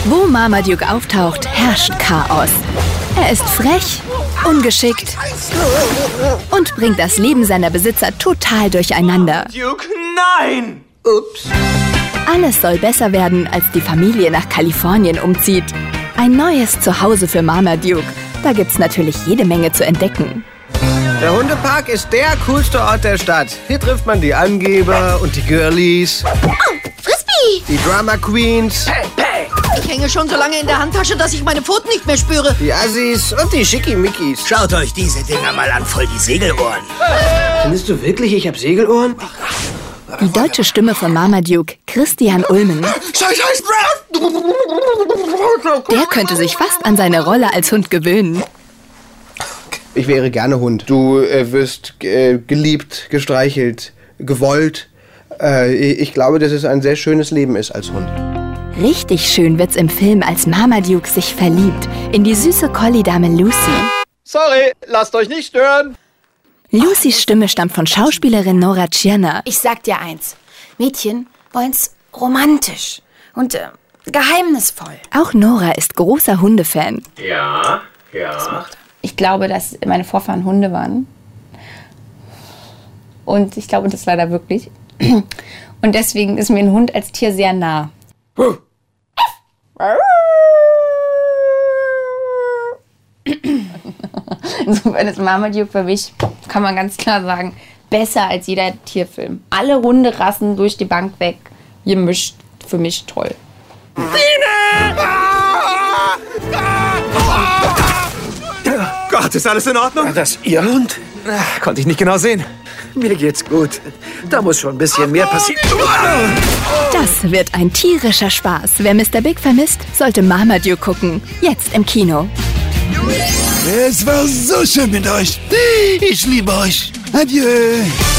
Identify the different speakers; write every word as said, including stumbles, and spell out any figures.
Speaker 1: Wo Marmaduke auftaucht, herrscht Chaos. Er ist frech, ungeschickt und bringt das Leben seiner Besitzer total durcheinander.
Speaker 2: Duke, nein!
Speaker 3: Ups.
Speaker 1: Alles soll besser werden, als die Familie nach Kalifornien umzieht. Ein neues Zuhause für Marmaduke. Da gibt's natürlich jede Menge zu entdecken.
Speaker 3: Der Hundepark ist der coolste Ort der Stadt. Hier trifft man die Angeber und die Girlies.
Speaker 4: Oh, Frisbee!
Speaker 3: Die Drama Queens.
Speaker 2: Bang, bang.
Speaker 4: Ich hänge schon so lange in der Handtasche, dass ich meine Pfoten nicht mehr spüre.
Speaker 3: Die Assis und die Schickimickis.
Speaker 5: Schaut euch diese Dinger mal an, voll die Segelohren.
Speaker 3: Findest du wirklich, ich hab Segelohren?
Speaker 1: Die deutsche Stimme von Marmaduke, Christian Ulmen. Der könnte sich fast an seine Rolle als Hund gewöhnen.
Speaker 3: Ich wäre gerne Hund. Du äh, wirst äh, geliebt, gestreichelt, gewollt. Äh, ich glaube, dass es ein sehr schönes Leben ist als Hund.
Speaker 1: Richtig schön wird's im Film, als Marmaduke sich verliebt in die süße Collie-Dame Lucy.
Speaker 2: Sorry, lasst euch nicht stören.
Speaker 1: Lucys Stimme stammt von Schauspielerin Nora Tschirner.
Speaker 6: Ich sag dir eins, Mädchen wollen's romantisch und äh, geheimnisvoll.
Speaker 1: Auch Nora ist großer Hundefan.
Speaker 2: Ja, ja.
Speaker 6: Ich glaube, dass meine Vorfahren Hunde waren. Und ich glaube das leider wirklich. Und deswegen ist mir ein Hund als Tier sehr nah. Insofern ist Marmaduke für mich, kann man ganz klar sagen, besser als jeder Tierfilm. Alle Hunderassen durch die Bank weg, gemischt, für mich toll.
Speaker 2: Gott, ist alles in Ordnung?
Speaker 5: Das ist Ihr Hund?
Speaker 2: Ach, konnte ich nicht genau sehen.
Speaker 5: Mir geht's gut. Da muss schon ein bisschen mehr passieren.
Speaker 1: Das wird ein tierischer Spaß. Wer Mister Big vermisst, sollte Marmaduke gucken. Jetzt im Kino.
Speaker 7: Es war so schön mit euch. Ich liebe euch. Adieu.